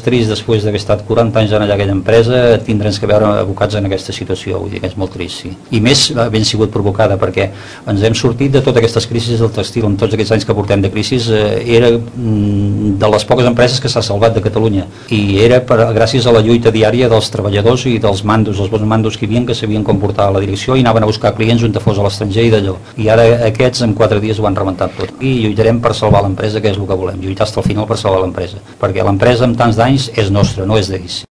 trist després d'haver estat 40 anys en allà aquella empresa tindre'ns que veure abocats en aquesta situació, vull dir que és molt trist, sí. I més ben sigut provocada perquè ens hem sortit de totes aquestes crisis del textil, en tots aquests anys que portem de crisis, era de les poques empreses que s'ha salvat de Catalunya i era gràcies a la lluita diària dels treballadors i dels mandos, els bons mandos que hi havia, que sabien com portar a la direcció i anaven a buscar clients on fos a l'estranger i d'allò. I ara aquests en 4 dies ho han rebentat tot. I lluitarem per salvar l'empresa, que és el que volem, lluitar fins al final per salvar l'empresa, perquè l'empresa amb tants d'anys és nostra, no és d'ells.